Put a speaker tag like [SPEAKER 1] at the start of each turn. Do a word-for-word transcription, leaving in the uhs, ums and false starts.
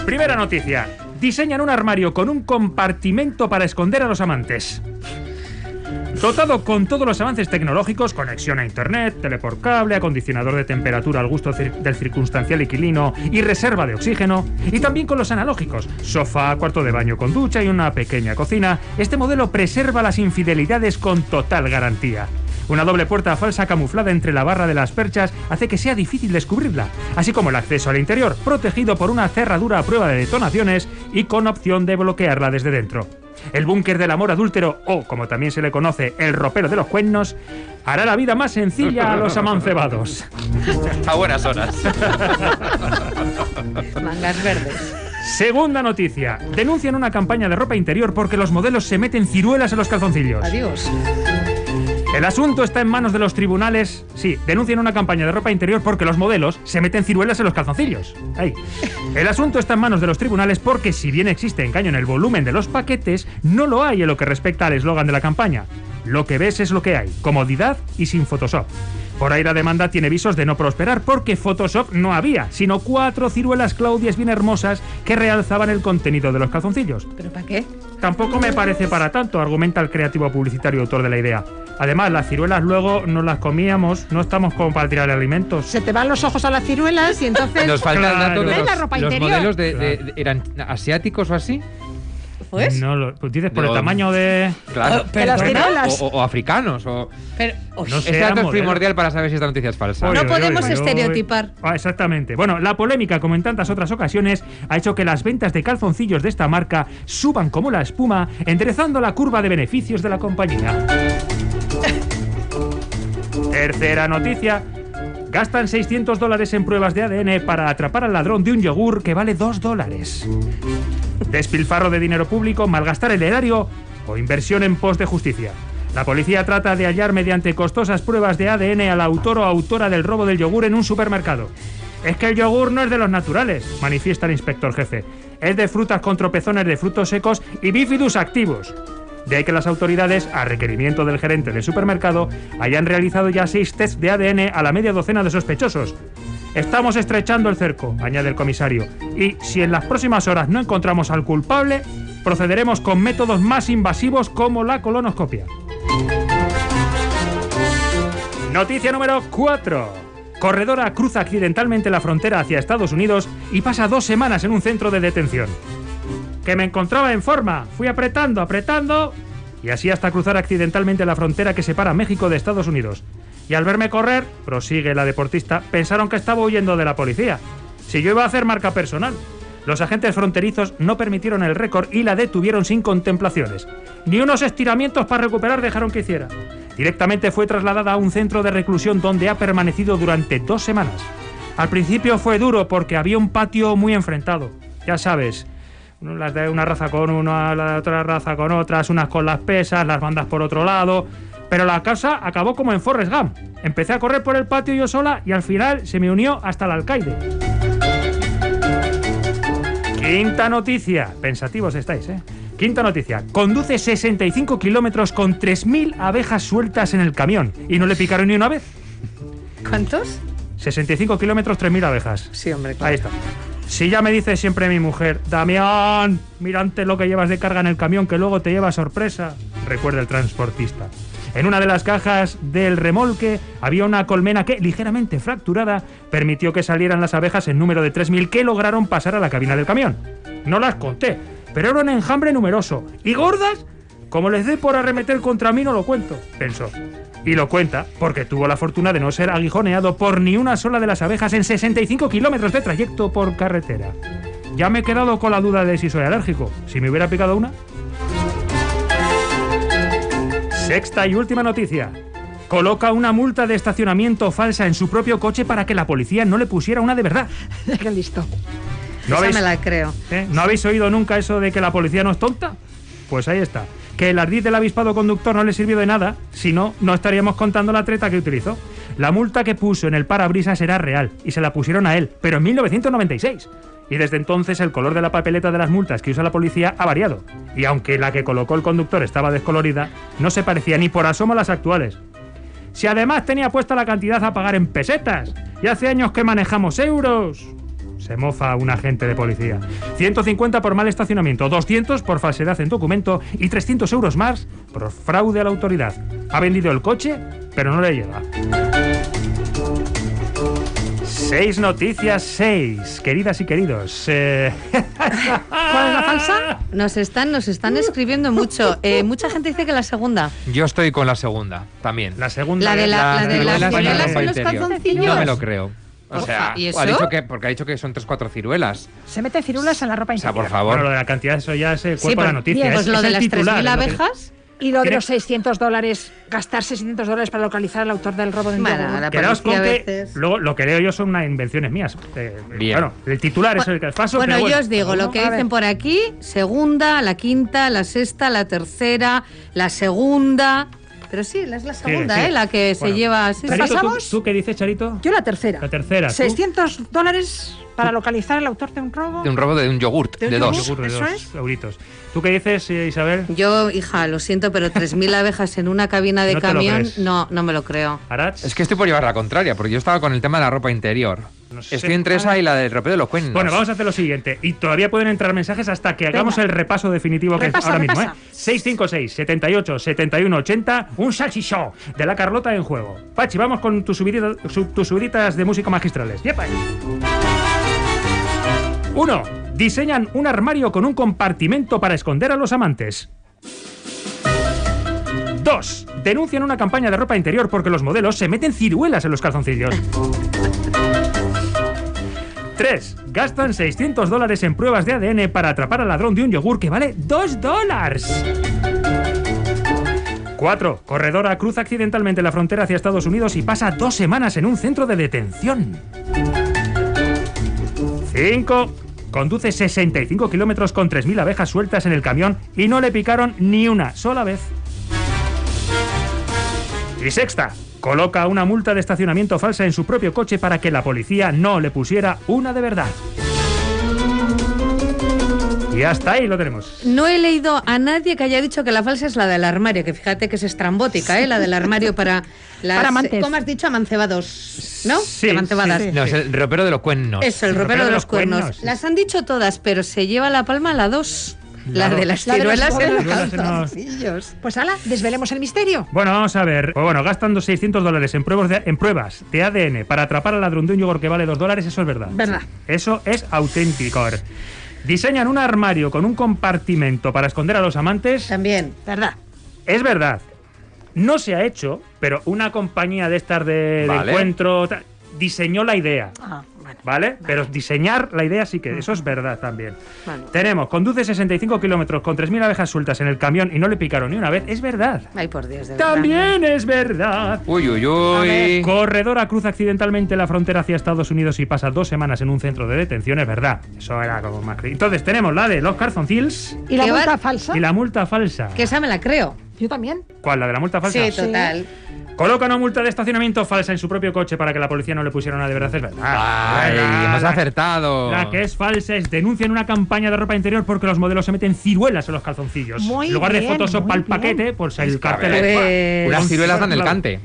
[SPEAKER 1] Primera noticia. Diseñan un armario con un compartimento para esconder a los amantes. Dotado con todos los avances tecnológicos, conexión a internet, tele por cable, acondicionador de temperatura al gusto cir- del circunstancial inquilino y reserva de oxígeno, y también con los analógicos, sofá, cuarto de baño con ducha y una pequeña cocina, este modelo preserva las infidelidades con total garantía. Una doble puerta falsa camuflada entre la barra de las perchas hace que sea difícil descubrirla, así como el acceso al interior, protegido por una cerradura a prueba de detonaciones y con opción de bloquearla desde dentro. El búnker del amor adúltero, o como también se le conoce, el ropero de los cuernos, hará la vida más sencilla a los amancebados.
[SPEAKER 2] A buenas horas.
[SPEAKER 3] Mangas verdes.
[SPEAKER 1] Segunda noticia. Denuncian una campaña de ropa interior porque los modelos se meten ciruelas en los calzoncillos.
[SPEAKER 3] Adiós.
[SPEAKER 1] El asunto está en manos de los tribunales. Sí, denuncian una campaña de ropa interior porque los modelos se meten ciruelas en los calzoncillos. Ahí. El asunto está en manos de los tribunales porque, si bien existe engaño en el volumen de los paquetes, no lo hay en lo que respecta al eslogan de la campaña. Lo que ves es lo que hay. Comodidad y sin Photoshop. Por ahí la demanda tiene visos de no prosperar porque Photoshop no había, sino cuatro ciruelas Claudias bien hermosas que realzaban el contenido de los calzoncillos.
[SPEAKER 3] ¿Pero para qué?
[SPEAKER 1] Tampoco me parece para tanto, argumenta el creativo publicitario autor de la idea. Además, las ciruelas luego nos las comíamos, no estamos como para tirar alimentos.
[SPEAKER 3] Se te van los ojos a las ciruelas y entonces...
[SPEAKER 2] Nos falta el dato de
[SPEAKER 3] ¿Ves
[SPEAKER 2] los,
[SPEAKER 3] la ropa
[SPEAKER 2] los
[SPEAKER 3] interior?
[SPEAKER 2] modelos de, de- de- ¿eran asiáticos o así?
[SPEAKER 3] Pues...
[SPEAKER 1] No, lo, pues dices por
[SPEAKER 2] No.
[SPEAKER 1] el tamaño de...
[SPEAKER 2] Claro.
[SPEAKER 3] Oh, pero las ciruelas.
[SPEAKER 2] O, o- o africanos. O...
[SPEAKER 3] Pero, uy,
[SPEAKER 1] No sé.
[SPEAKER 2] Este dato es
[SPEAKER 1] modelo.
[SPEAKER 2] primordial para saber si esta noticia es falsa.
[SPEAKER 3] No
[SPEAKER 1] Oy, oy,
[SPEAKER 3] podemos
[SPEAKER 1] oy, oy.
[SPEAKER 3] estereotipar.
[SPEAKER 1] Ah, exactamente. Bueno, la polémica, como en tantas otras ocasiones, ha hecho que las ventas de calzoncillos de esta marca suban como la espuma, enderezando la curva de beneficios de la compañía. Tercera noticia. Gastan seiscientos dólares en pruebas de A D N para atrapar al ladrón de un yogur que vale dos dólares. Despilfarro de dinero público, malgastar el erario o inversión en pos de justicia. La policía trata de hallar mediante costosas pruebas de A D N al autor o autora del robo del yogur en un supermercado. Es que el yogur no es de los naturales, manifiesta el inspector jefe. Es de frutas con tropezones de frutos secos y bífidus activos. De ahí que las autoridades, a requerimiento del gerente del supermercado, hayan realizado ya seis tests de A D N a la media docena de sospechosos. Estamos estrechando el cerco, añade el comisario, y si en las próximas horas no encontramos al culpable, procederemos con métodos más invasivos como la colonoscopia. Noticia número cuatro. Corredora cruza accidentalmente la frontera hacia Estados Unidos y pasa dos semanas en un centro de detención. Que me encontraba en forma, fui apretando, apretando, y así hasta cruzar accidentalmente la frontera que separa México de Estados Unidos. Y al verme correr, prosigue la deportista, pensaron que estaba huyendo de la policía. Si yo iba a hacer marca personal. Los agentes fronterizos no permitieron el récord y la detuvieron sin contemplaciones. Ni unos estiramientos para recuperar dejaron que hiciera. Directamente fue trasladada a un centro de reclusión donde ha permanecido durante dos semanas. Al principio fue duro porque había un patio muy enfrentado. Ya sabes, las de una raza con una, la de otra raza con otras, unas con las pesas, las bandas por otro lado. Pero la cosa acabó como en Forrest Gump. Empecé a correr por el patio yo sola y al final se me unió hasta el alcaide. Quinta noticia. Pensativos estáis, ¿eh? Quinta noticia. Conduce sesenta y cinco kilómetros con tres mil abejas sueltas en el camión. ¿Y no le picaron ni una vez?
[SPEAKER 3] ¿Cuántos?
[SPEAKER 1] sesenta y cinco kilómetros, tres mil abejas.
[SPEAKER 3] Sí, hombre, claro.
[SPEAKER 1] Ahí está. Si ya me dice siempre mi mujer, Damián, mira antes lo que llevas de carga en el camión que luego te lleva sorpresa, recuerda el transportista. En una de las cajas del remolque había una colmena que, ligeramente fracturada, permitió que salieran las abejas en número de tres mil que lograron pasar a la cabina del camión. No las conté, pero era un enjambre numeroso. ¿Y gordas? Como les dé por arremeter contra mí no lo cuento, pensó. Y lo cuenta porque tuvo la fortuna de no ser aguijoneado por ni una sola de las abejas en sesenta y cinco kilómetros de trayecto por carretera. Ya me he quedado con la duda de si soy alérgico. Si me hubiera picado una... Sexta y última noticia. Coloca una multa de estacionamiento falsa en su propio coche para que la policía no le pusiera una de verdad.
[SPEAKER 3] Qué listo.
[SPEAKER 1] ¿No
[SPEAKER 3] Esa
[SPEAKER 1] habéis,
[SPEAKER 3] me la creo.
[SPEAKER 1] ¿eh? ¿No habéis oído nunca eso de que la policía no es tonta? Pues ahí está. Que el ardid del avispado conductor no le sirvió de nada, si no, no estaríamos contando la treta que utilizó. La multa que puso en el parabrisas era real y se la pusieron a él, pero en mil novecientos noventa y seis. Y desde entonces el color de la papeleta de las multas que usa la policía ha variado. Y aunque la que colocó el conductor estaba descolorida, no se parecía ni por asomo a las actuales. Si además tenía puesta la cantidad a pagar en pesetas, y hace años que manejamos euros. Se mofa un agente de policía. ciento cincuenta por mal estacionamiento, doscientos por falsedad en documento y trescientos euros más por fraude a la autoridad. Ha vendido el coche, pero no le llega. Seis noticias, seis. Queridas y queridos. Eh...
[SPEAKER 3] ¿Cuál es la falsa?
[SPEAKER 4] Nos están, nos están escribiendo mucho. Eh, mucha gente dice que la segunda.
[SPEAKER 2] Yo estoy con la segunda, también.
[SPEAKER 1] La segunda.
[SPEAKER 4] La de la- la de
[SPEAKER 2] ciruelas
[SPEAKER 4] las
[SPEAKER 2] en la
[SPEAKER 4] ciruelas
[SPEAKER 2] ropa
[SPEAKER 4] en los
[SPEAKER 2] interior.
[SPEAKER 4] calzoncillos.
[SPEAKER 2] No me lo creo. O
[SPEAKER 4] Oja,
[SPEAKER 2] sea,
[SPEAKER 4] ¿y
[SPEAKER 2] ha
[SPEAKER 4] eso?
[SPEAKER 2] dicho que, porque ha dicho que son tres cuatro ciruelas.
[SPEAKER 3] Se mete ciruelas en la ropa
[SPEAKER 2] O sea,
[SPEAKER 3] interior.
[SPEAKER 2] por favor.
[SPEAKER 1] Bueno, lo de la cantidad, eso ya es el
[SPEAKER 4] Sí,
[SPEAKER 1] cuerpo de la
[SPEAKER 4] pues,
[SPEAKER 1] noticia.
[SPEAKER 4] pues
[SPEAKER 1] es,
[SPEAKER 4] lo
[SPEAKER 1] es
[SPEAKER 4] de
[SPEAKER 1] el
[SPEAKER 4] las tres
[SPEAKER 1] titular,
[SPEAKER 4] mil
[SPEAKER 1] es lo que-
[SPEAKER 4] abejas.
[SPEAKER 3] Y lo de
[SPEAKER 1] ¿Tiene-
[SPEAKER 3] los seiscientos dólares, gastar seiscientos dólares para localizar al autor del robo de un
[SPEAKER 4] Bueno,
[SPEAKER 3] yogur.
[SPEAKER 4] la
[SPEAKER 1] Quedaos con
[SPEAKER 4] policía a
[SPEAKER 1] que
[SPEAKER 4] veces-
[SPEAKER 1] luego lo que leo yo son unas invenciones mías. Eh,
[SPEAKER 2] Bien.
[SPEAKER 1] Bueno, el titular es el que paso.
[SPEAKER 4] Bueno,
[SPEAKER 1] pero bueno,
[SPEAKER 4] yo os digo,
[SPEAKER 1] cada
[SPEAKER 4] lo
[SPEAKER 1] uno-
[SPEAKER 4] que
[SPEAKER 3] a
[SPEAKER 4] dicen
[SPEAKER 3] ver.
[SPEAKER 4] por aquí, segunda, la quinta, la sexta, la tercera, la segunda. Pero sí, es la segunda,
[SPEAKER 1] sigue.
[SPEAKER 4] ¿eh? La que
[SPEAKER 1] Bueno,
[SPEAKER 4] se lleva... Sí,
[SPEAKER 1] Charito,
[SPEAKER 4] sí.
[SPEAKER 1] ¿tú,
[SPEAKER 3] pasamos?
[SPEAKER 1] ¿tú qué dices, Charito?
[SPEAKER 3] Yo la tercera.
[SPEAKER 1] La tercera. ¿tú?
[SPEAKER 3] seiscientos dólares para localizar al autor de un robo.
[SPEAKER 2] De un robo de un yogurt,
[SPEAKER 3] ¿De un
[SPEAKER 2] de
[SPEAKER 3] yogur?
[SPEAKER 2] dos.
[SPEAKER 1] Yogur de
[SPEAKER 3] ¿Eso
[SPEAKER 1] dos
[SPEAKER 3] es?
[SPEAKER 1] euritos. ¿Tú qué dices, eh, Isabel?
[SPEAKER 4] Yo, hija, lo siento, pero tres mil abejas en una cabina de
[SPEAKER 1] No te lo
[SPEAKER 4] camión,
[SPEAKER 1] crees.
[SPEAKER 4] no, no me lo creo.
[SPEAKER 1] Arach.
[SPEAKER 2] Es que estoy por llevar la contraria, porque yo estaba con el tema de la ropa interior.
[SPEAKER 1] No sé.
[SPEAKER 2] Estoy entre esa y la del ropeo de los cuernos.
[SPEAKER 1] Bueno, vamos a hacer lo siguiente. Y todavía pueden entrar mensajes hasta que hagamos
[SPEAKER 3] Venga.
[SPEAKER 1] el repaso definitivo que
[SPEAKER 3] Repasa,
[SPEAKER 1] es ahora mismo, ¿eh?
[SPEAKER 3] repasa.
[SPEAKER 1] seis cinco seis, setenta y ocho, setenta y uno, ochenta. Un salchichón de la Carlota en juego. Pachi, vamos con tus subiditas, su- tus subiditas de música magistrales. ¡Yepa! Uno. Diseñan un armario con un compartimento para esconder a los amantes. Dos. Denuncian una campaña de ropa interior porque los modelos se meten ciruelas en los calzoncillos. Tres. Gastan seiscientos dólares en pruebas de A D N para atrapar al ladrón de un yogur que vale dos dólares. Cuatro. Corredora cruza accidentalmente la frontera hacia Estados Unidos y pasa dos semanas en un centro de detención. Cinco. Conduce sesenta y cinco kilómetros con tres mil abejas sueltas en el camión y no le picaron ni una sola vez. Y sexta. Coloca una multa de estacionamiento falsa en su propio coche para que la policía no le pusiera una de verdad. Y hasta ahí lo tenemos.
[SPEAKER 4] No he leído a nadie que haya dicho que la falsa es la del armario, que fíjate que es estrambótica, ¿eh? La del armario para las...
[SPEAKER 3] Para amantes.
[SPEAKER 4] ¿Cómo has dicho? Amancebados, ¿no?
[SPEAKER 1] Sí,
[SPEAKER 4] Amancebadas.
[SPEAKER 1] sí, sí.
[SPEAKER 2] No, es el ropero de los cuernos.
[SPEAKER 4] Eso, el ropero de los cuernos.
[SPEAKER 1] cuernos.
[SPEAKER 4] Las han dicho todas, pero se lleva la palma la dos. La,
[SPEAKER 1] La
[SPEAKER 4] de
[SPEAKER 1] dos.
[SPEAKER 4] las
[SPEAKER 3] La de los
[SPEAKER 4] ciruelas en los
[SPEAKER 1] ciruelas en los-
[SPEAKER 4] calzoncillos.
[SPEAKER 3] Pues ala, desvelemos el misterio.
[SPEAKER 1] Bueno, vamos a ver. Pues bueno, gastando seiscientos dólares en pruebas, de, en pruebas de A D N para atrapar al ladrón de un yogur que vale dos dólares, eso es verdad.
[SPEAKER 3] Verdad.
[SPEAKER 1] Eso es auténtico. Diseñan un armario con un compartimento para esconder a los amantes.
[SPEAKER 4] También.
[SPEAKER 3] Verdad.
[SPEAKER 1] Es verdad. No se ha hecho, pero una compañía de estas de, de
[SPEAKER 2] Vale.
[SPEAKER 1] encuentro ta- diseñó la idea.
[SPEAKER 3] Ah, bueno.
[SPEAKER 1] ¿Vale? Pero diseñar la idea sí que eso es verdad también.
[SPEAKER 4] Bueno.
[SPEAKER 1] Tenemos, conduce sesenta y cinco kilómetros con tres mil abejas sueltas en el camión y no le picaron ni una vez. Es verdad.
[SPEAKER 4] Ay, por Dios, de verdad.
[SPEAKER 1] También es verdad.
[SPEAKER 2] Uy, uy, uy.
[SPEAKER 1] Corredora cruza accidentalmente la frontera hacia Estados Unidos y pasa dos semanas en un centro de detención, es verdad. Eso era como más... cre- Entonces tenemos la de los calzoncillos
[SPEAKER 3] ¿Y la
[SPEAKER 4] ¿Qué va-
[SPEAKER 3] multa falsa?
[SPEAKER 1] y la multa falsa.
[SPEAKER 4] Que esa me la creo.
[SPEAKER 3] Yo también.
[SPEAKER 1] ¿Cuál? ¿La de la multa falsa?
[SPEAKER 4] Sí, total.
[SPEAKER 1] Coloca una multa de estacionamiento falsa en su propio coche para que la policía no le pusiera una de verdad, es verdad.
[SPEAKER 2] Ay,
[SPEAKER 1] Verdad.
[SPEAKER 2] hemos
[SPEAKER 1] La-
[SPEAKER 2] acertado.
[SPEAKER 1] La que es falsa es denuncian una campaña de ropa interior porque los modelos se meten ciruelas en los calzoncillos.
[SPEAKER 3] Muy
[SPEAKER 1] en lugar de
[SPEAKER 3] bien,
[SPEAKER 1] Photoshop
[SPEAKER 3] muy
[SPEAKER 1] para el
[SPEAKER 3] bien.
[SPEAKER 1] paquete, pues el
[SPEAKER 2] Es que, a
[SPEAKER 1] cartel
[SPEAKER 2] ver,
[SPEAKER 1] es-
[SPEAKER 4] Pues-
[SPEAKER 2] Unas ciruelas dan el cante.